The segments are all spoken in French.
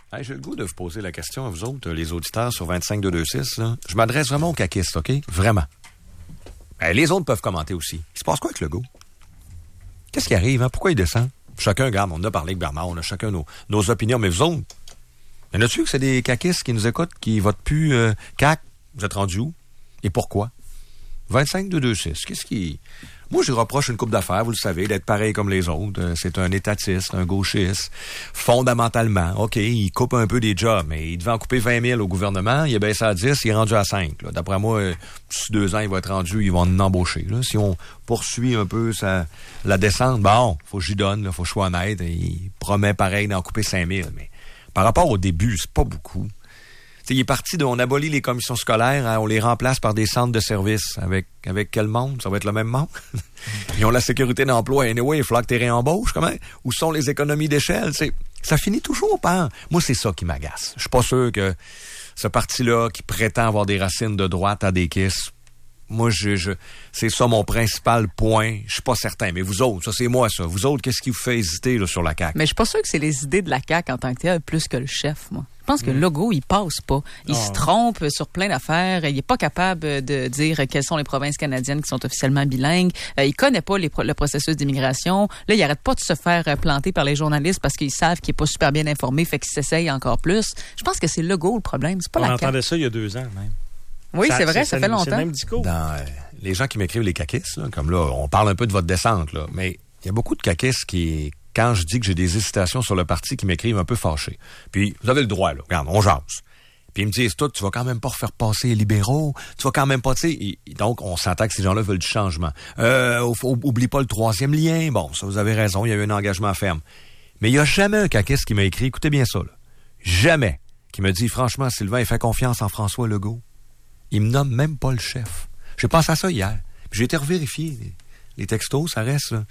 Hey, j'ai le goût de vous poser la question à vous autres, les auditeurs sur 25-226. Là. Je m'adresse vraiment aux caquistes, OK? Vraiment. Les autres peuvent commenter aussi. Il se passe quoi avec Legault? Qu'est-ce qui arrive? Hein? Pourquoi il descend? Chacun, regarde, on a parlé avec Bernard, on a chacun nos opinions, mais vous autres, y en a-tu que c'est des caquistes qui nous écoutent, qui votent plus CAQ? Vous êtes rendus où? Et pourquoi? 25-226. Qu'est-ce qui... Moi, je reproche une couple d'affaires, vous le savez, d'être pareil comme les autres. C'est un étatiste, un gauchiste. Fondamentalement, OK, il coupe un peu des jobs, mais il devait en couper 20 000 au gouvernement. Il a baissé à 10, il est rendu à 5. Là. D'après moi, d'ici 2 ans, il va être rendu, ils vont en embaucher. Là. Si on poursuit un peu la descente, bon, faut que j'y donne, là, faut que je sois honnête. Il promet pareil d'en couper 5 000. Mais par rapport au début, c'est pas beaucoup. T'sais, il est parti on abolit les commissions scolaires, hein, on les remplace par des centres de services. Avec quel monde? Ça va être le même monde? Ils ont la sécurité d'emploi. Anyway, il faut que tu réembauches. Comment? Où sont les économies d'échelle? Ça finit toujours par... Moi, c'est ça qui m'agace. Je suis pas sûr que ce parti-là qui prétend avoir des racines de droite à des kisses, moi, c'est ça mon principal point. Je suis pas certain. Mais vous autres, ça c'est moi, ça. Vous autres, qu'est-ce qui vous fait hésiter là, sur la CAQ? Mais je suis pas sûr que c'est les idées de la CAQ en tant que tel plus que le chef, moi. Je pense que Legault, il passe pas. Il se trompe sur plein d'affaires. Il est pas capable de dire quelles sont les provinces canadiennes qui sont officiellement bilingues. Il connaît pas le processus d'immigration. Là, il arrête pas de se faire planter par les journalistes parce qu'ils savent qu'il est pas super bien informé, fait qu'il s'essaye encore plus. Je pense que c'est Legault le problème. C'est pas la CAQ. On entendait ça il y a 2 ans, même. Oui, c'est vrai, ça fait longtemps. C'est le même discours. Dans les gens qui m'écrivent les caquistes, là, comme là, on parle un peu de votre descente, là, mais il y a beaucoup de caquistes qui... Quand je dis que j'ai des hésitations sur le parti, qui m'écrivent un peu fâchés. Puis, vous avez le droit, là. Regarde, on jase. Puis, ils me disent, toi, tu vas quand même pas refaire passer les libéraux. Tu vas quand même pas, tu sais. Donc, on s'entend que ces gens-là veulent du changement. Oublie pas le 3e lien. Bon, ça, vous avez raison. Il y a eu un engagement ferme. Mais il y a jamais un caquiste qui m'a écrit, écoutez bien ça, là. Jamais. Qui me dit, franchement, Sylvain, il fait confiance en François Legault. Il me nomme même pas le chef. J'ai pensé à ça hier. Puis, j'ai été revérifier. Les textos, ça reste, là.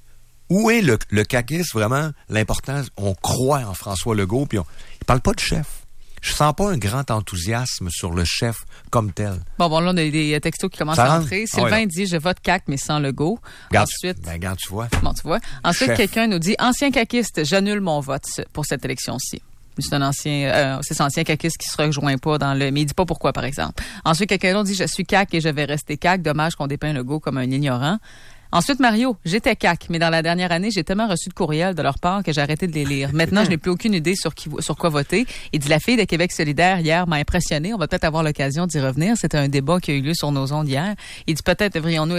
Où est le caquiste, vraiment, l'important? On croit en François Legault, puis il parle pas de chef. Je sens pas un grand enthousiasme sur le chef comme tel. Bon, là, on a des textos qui commencent à entrer. Sylvain dit, je vote CAQ, mais sans Legault. Ensuite... regarde, tu vois. Bon, tu vois. Ensuite, chef. Quelqu'un nous dit, ancien caquiste, j'annule mon vote pour cette élection-ci. C'est un ancien caquiste qui se rejoint pas mais il dit pas pourquoi, par exemple. Ensuite, quelqu'un d'autre dit, je suis CAQ et je vais rester CAQ. Dommage qu'on dépeint Legault comme un ignorant. Ensuite, Mario, j'étais CAQ, mais dans la dernière année, j'ai tellement reçu de courriels de leur part que j'ai arrêté de les lire. Maintenant, je n'ai plus aucune idée sur quoi voter. Il dit, la fille de Québec solidaire, hier, m'a impressionné. On va peut-être avoir l'occasion d'y revenir. C'était un débat qui a eu lieu sur nos ondes hier. Il dit, peut-être devrions-nous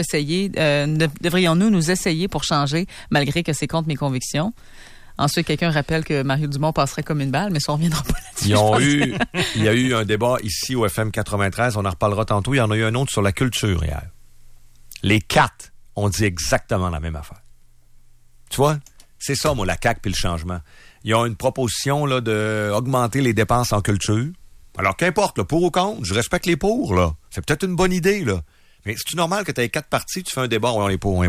nous essayer pour changer, malgré que c'est contre mes convictions. Ensuite, quelqu'un rappelle que Mario Dumont passerait comme une balle, mais ça, on reviendra pas là-dessus. Il y a eu un débat ici au FM 93. On en reparlera tantôt. Il y en a eu un autre sur la culture hier. Les 4 on dit exactement la même affaire. Tu vois? C'est ça, moi, la CAQ puis le changement. Ils ont une proposition là, d'augmenter les dépenses en culture. Alors, qu'importe, là, pour ou contre, je respecte les pour, là. C'est peut-être une bonne idée, là. Mais c'est-tu normal que tu aies 4 partis, tu fais un débat, on est pour.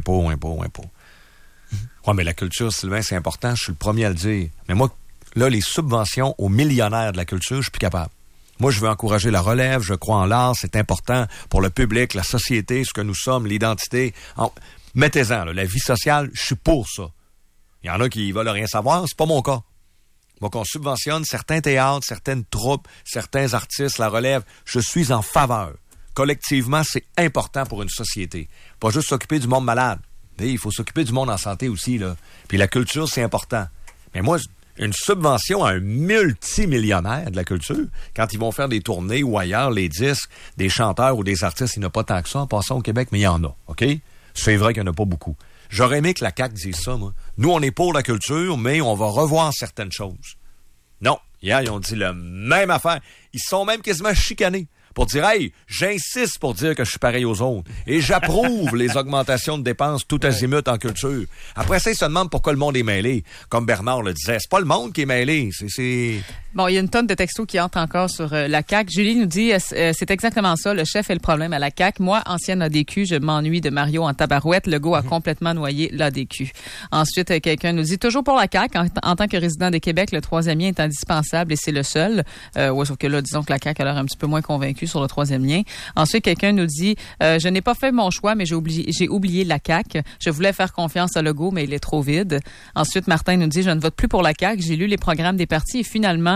Ouais, mais la culture, Sylvain, c'est important, je suis le premier à le dire. Mais moi, là, les subventions aux millionnaires de la culture, je suis plus capable. Moi, je veux encourager la relève, je crois en l'art, c'est important pour le public, la société, ce que nous sommes, l'identité. Mettez-en, là, la vie sociale, je suis pour ça. Il y en a qui veulent rien savoir, c'est pas mon cas. Moi, qu'on subventionne certains théâtres, certaines troupes, certains artistes, la relève, je suis en faveur. Collectivement, c'est important pour une société. Pas juste s'occuper du monde malade. Il faut s'occuper du monde en santé aussi, là. Puis la culture, c'est important. Mais moi, une subvention à un multimillionnaire de la culture, quand ils vont faire des tournées ou ailleurs, les disques, des chanteurs ou des artistes, il n'y en a pas tant que ça en passant au Québec, mais il y en a, OK? C'est vrai qu'il n'y en a pas beaucoup. J'aurais aimé que la CAQ dise ça, moi. Nous, on est pour la culture, mais on va revoir certaines choses. Non. Hier, ils ont dit la même affaire. Ils se sont même quasiment chicanés pour dire, hey, j'insiste pour dire que je suis pareil aux autres. Et j'approuve les augmentations de dépenses tout azimut en culture. Après ça, ils se demandent pourquoi le monde est mêlé. Comme Bernard le disait, c'est pas le monde qui est mêlé, c'est... Bon, il y a une tonne de textos qui entrent encore sur la CAQ. Julie nous dit, c'est exactement ça, le chef est le problème à la CAQ. Moi, ancienne ADQ, je m'ennuie de Mario en tabarouette. Legault a complètement noyé l'ADQ. Ensuite, quelqu'un nous dit, toujours pour la CAQ, en tant que résident de Québec, le 3e lien est indispensable et c'est le seul. Ouais, sauf que là, disons que la CAQ a l'air un petit peu moins convaincue sur le 3e lien. Ensuite, quelqu'un nous dit, je n'ai pas fait mon choix, mais j'ai oublié la CAQ. Je voulais faire confiance à Legault, mais il est trop vide. Ensuite, Martin nous dit, je ne vote plus pour la CAQ. J'ai lu les programmes des partis et finalement,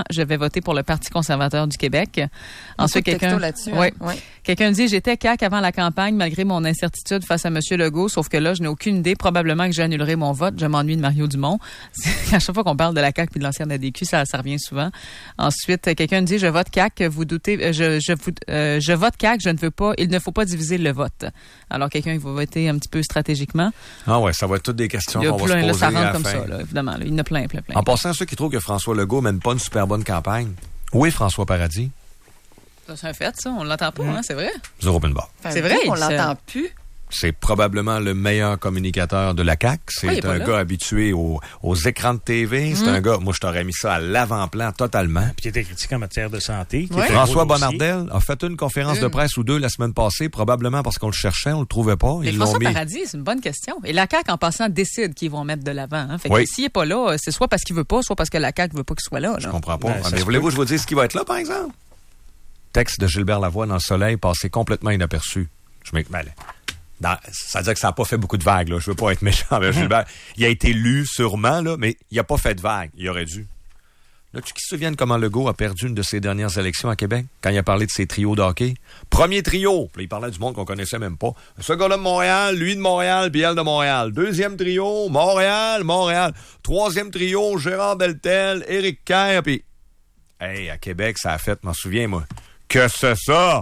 je vais voter pour le Parti conservateur du Québec. Ensuite, quelqu'un dit, j'étais CAQ avant la campagne, malgré mon incertitude face à M. Legault, sauf que là, je n'ai aucune idée. Probablement que j'annulerai mon vote. Je m'ennuie de Mario Dumont. À chaque fois qu'on parle de la CAQ puis de l'ancienne ADQ, ça revient souvent. Ensuite, quelqu'un dit, je vote CAQ, vous doutez, je vote CAQ, je ne veux pas, il ne faut pas diviser le vote. Alors, quelqu'un, il va voter un petit peu stratégiquement. Ah ouais, ça va être toutes des questions qu'on va se poser là, ça rentre à la comme fin. ça, là, évidemment. Là, il y en a plein. En passant, ceux qui trouvent que François Legault mène pas une super bonne campagne, où est François Paradis? Ça, c'est un fait, ça. On l'entend pas, hein, c'est vrai. Zéro open bar. C'est vrai, on l'entend plus. C'est probablement le meilleur communicateur de la CAQ. C'est un gars habitué aux écrans de TV. C'est un gars, moi, je t'aurais mis ça à l'avant-plan totalement. Puis il était critiqué en matière de santé. François Bonnardel a fait une conférence de presse ou deux la semaine passée, probablement parce qu'on le cherchait, on le trouvait pas. Mais François Paradis, c'est une bonne question. Et la CAQ, en passant, décide qu'ils vont mettre de l'avant. Hein. Fait que s'il n'est pas là, c'est soit parce qu'il veut pas, soit parce que la CAQ veut pas qu'il soit là. Je comprends pas. Mais voulez-vous que je vous dise ce qui va être là, par exemple? Texte de Gilbert Lavoie dans Le Soleil, passé complètement inaperçu. Ça veut dire que ça n'a pas fait beaucoup de vagues, là. Je veux pas être méchant avec Gilbert. Il a été lu, sûrement, là, mais il n'a pas fait de vagues. Il aurait dû. Là, tu te souviens comment Legault a perdu une de ses dernières élections à Québec, quand il a parlé de ses trios de hockey? Premier trio, puis il parlait du monde qu'on connaissait même pas. Ce gars-là de Montréal, lui de Montréal, puis elle de Montréal. Deuxième trio, Montréal. Troisième trio, Gérard Deltel, Éric Kerr, puis... Hey, à Québec, ça a fait, m'en souviens, moi. Que c'est ça?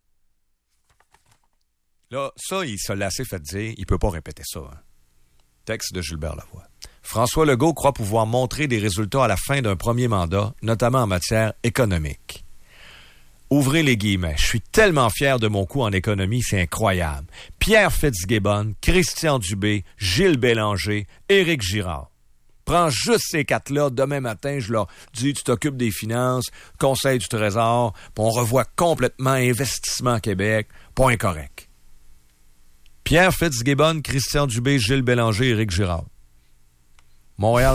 Là, ça, il se l'a assez fait dire, il peut pas répéter ça. Hein. Texte de Gilbert Lavoie. François Legault croit pouvoir montrer des résultats à la fin d'un premier mandat, notamment en matière économique. Ouvrez les guillemets. Je suis tellement fier de mon coup en économie, c'est incroyable. Pierre Fitzgibbon, Christian Dubé, Gilles Bélanger, Éric Girard. Prends juste ces quatre-là, demain matin, je leur dis, tu t'occupes des finances, Conseil du Trésor, puis on revoit complètement Investissement Québec, point correct. Pierre Fitzgibbon, Christian Dubé, Gilles Bélanger, Éric Girard. Montréal.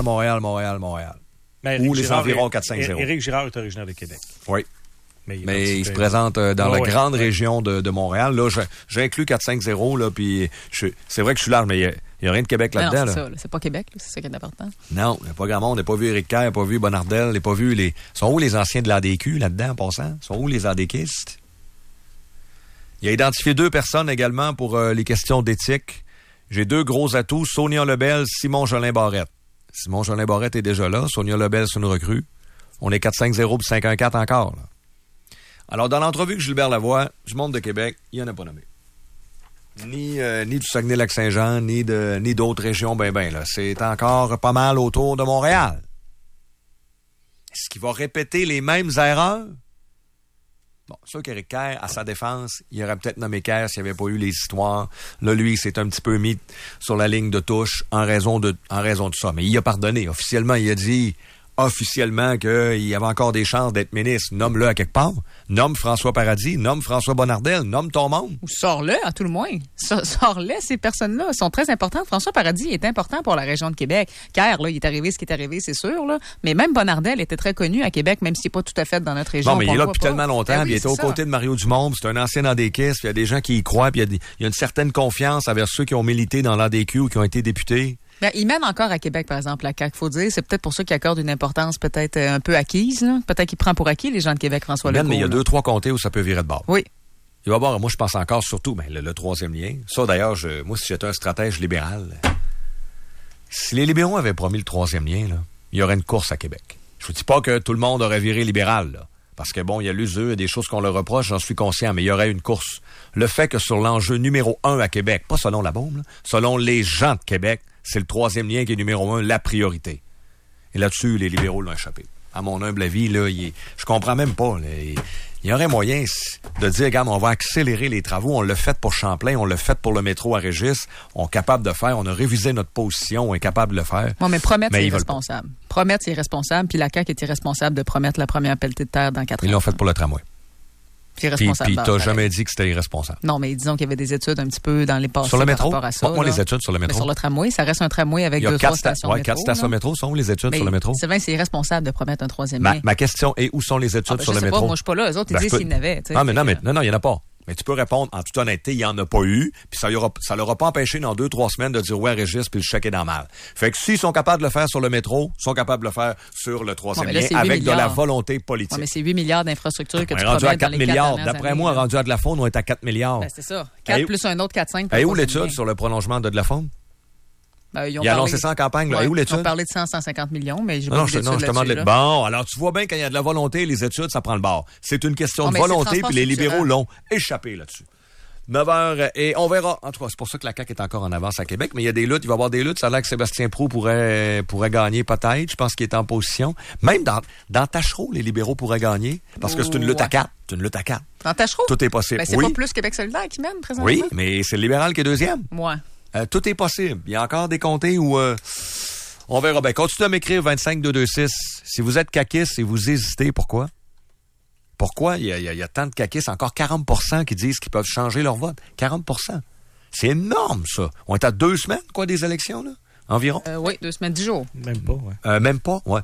Ou les environs 4-5-0. Éric Girard est originaire de Québec. Oui. Mais il se présente dans la grande région de Montréal. Là, j'inclus 4-5-0, là, puis c'est vrai que je suis large, mais il n'y a rien de Québec là-dedans. Non, c'est là. ça. C'est pas Québec, là, c'est ça qui est important. Non, il n'y a pas grand monde. Il n'a pas vu Éric Kerr, il n'a pas vu Bonnardel, il n'a pas vu les... Sont où les anciens de l'ADQ là-dedans, en passant? Sont où les ADQistes? Il a identifié 2 personnes également pour les questions d'éthique. J'ai 2 gros atouts, Sonia Lebel, Simon Jolin-Barrette. Simon Jolin-Barrette est déjà là. Sonia Lebel, c'est une recrue. On est 4-5-0 puis 5-1-4 encore. Là. Alors, dans l'entrevue que Gilbert Lavoie, du monde de Québec, il n'en a pas nommé. Ni du Saguenay-Lac-Saint-Jean, ni d'autres régions, là. C'est encore pas mal autour de Montréal. Est-ce qu'il va répéter les mêmes erreurs? Bon, c'est sûr qu'Éric Kerr, à sa défense, il aurait peut-être nommé Kerr s'il n'y avait pas eu les histoires. Là, lui, il s'est un petit peu mis sur la ligne de touche en raison de ça. Mais il a pardonné. Officiellement, il a dit officiellement qu'il y avait encore des chances d'être ministre. Nomme-le à quelque part. Nomme François Paradis, nomme François Bonnardel, nomme ton monde. Ou sors-le, à tout le moins. Sors-le, ces personnes-là sont très importantes. François Paradis est important pour la région de Québec. Kerr, là, il est arrivé ce qui est arrivé, c'est sûr, là. Mais même Bonnardel était très connu à Québec, même s'il n'est pas tout à fait dans notre région. Non, mais il est là depuis tellement longtemps, oui, il était aux côtés de Mario Dumont, c'est un ancien ADQiste, il y a des gens qui y croient, puis il y a une certaine confiance envers ceux qui ont milité dans l'ADQ ou qui ont été députés. Ben, il mène encore à Québec, par exemple, la CAQ, faut dire. C'est peut-être pour ça qu'il accorde une importance peut-être un peu acquise. Là. Peut-être qu'il prend pour acquis les gens de Québec, François Legault. Mais il y a 2-3 comtés où ça peut virer de bord. Oui. Il va y avoir, moi, je pense encore surtout, le troisième lien. Ça, d'ailleurs, moi, si j'étais un stratège libéral, si les libéraux avaient promis le troisième lien, là, il y aurait une course à Québec. Je vous dis pas que tout le monde aurait viré libéral, là. Parce que bon, il y a l'usure, il y a des choses qu'on leur reproche, j'en suis conscient, mais il y aurait une course. Le fait que sur l'enjeu numéro 1 à Québec, pas selon la bombe, là, selon les gens de Québec, c'est le troisième lien qui est numéro 1, la priorité. Et là-dessus, les libéraux l'ont échappé. À mon humble avis, là, je comprends même pas. Là, il y aurait moyen de dire, regarde, on va accélérer les travaux. On l'a fait pour Champlain, on l'a fait pour le métro à Régis. On est capable de faire, on a révisé notre position, on est capable de le faire. Bon, mais promettre, c'est irresponsable. Promettre, c'est irresponsable, puis la CAQ est irresponsable de promettre la première pelletée de terre dans 4 ans. Ils l'ont fait pour le tramway. C'est irresponsable. Puis t'as jamais dit que c'était irresponsable. Non, mais disons qu'il y avait des études un petit peu dans les passés sur le métro? par rapport à ça. Moi, les études sur le métro. Mais sur le tramway, ça reste un tramway avec 2-3 stations métro. 4 stations métro. Sont où les études sur le métro? C'est irresponsable de promettre un troisième lien. Ma question est, où sont les études sur le métro? Moi, je suis pas là. Eux autres, ils disent s'ils n'avaient. Non, il n'y en a pas. Mais tu peux répondre, en toute honnêteté, il n'y en a pas eu, puis ça leur a pas empêché dans 2-3 semaines de dire ouais, Régis, puis le chèque est dans le mal. Fait que s'ils sont capables de le faire sur le métro, ils sont capables de le faire sur le troisième lien avec de la volonté politique. Ouais, mais c'est 8 milliards d'infrastructures que tu rendu à 4 milliards. D'après moi, rendu à de la faune, on est à 4 milliards. Ben, c'est ça. 4 plus un autre 4-5. Et où l'étude sur le prolongement de la faune? Ils ont annoncé ça en campagne. Là. Et où l'étude? Ils ont parlé de 150 millions, mais j'ai pas je te demande les... Bon, alors tu vois bien quand il y a de la volonté, les études, ça prend le bord. C'est une question de volonté, puis les libéraux l'ont échappé là-dessus. 9h, et on verra. En tout cas, c'est pour ça que la CAQ est encore en avance à Québec, mais il y a des luttes, il va y avoir des luttes. Ça a l'air que Sébastien Proulx pourrait gagner peut-être. Je pense qu'il est en position. Même dans Tachereau, les libéraux pourraient gagner, parce que c'est une lutte à 4. C'est une lutte à 4. Dans Tachereau? Tout est possible. Ben, c'est pas plus Québec solidaire qui mène, présentement? Oui, mais c'est le libéral qui est deuxième. Ouais. Tout est possible. Il y a encore des comtés où... on verra. Ben, continuez à m'écrire 25-226. Si vous êtes caquiste et vous hésitez, pourquoi? Pourquoi il y a tant de caquistes? Encore 40% qui disent qu'ils peuvent changer leur vote. 40%. C'est énorme, ça. On est à 2 semaines, des élections, là? Environ? Oui, 2 semaines, 10 jours. Même pas, ouais. Même pas, ouais.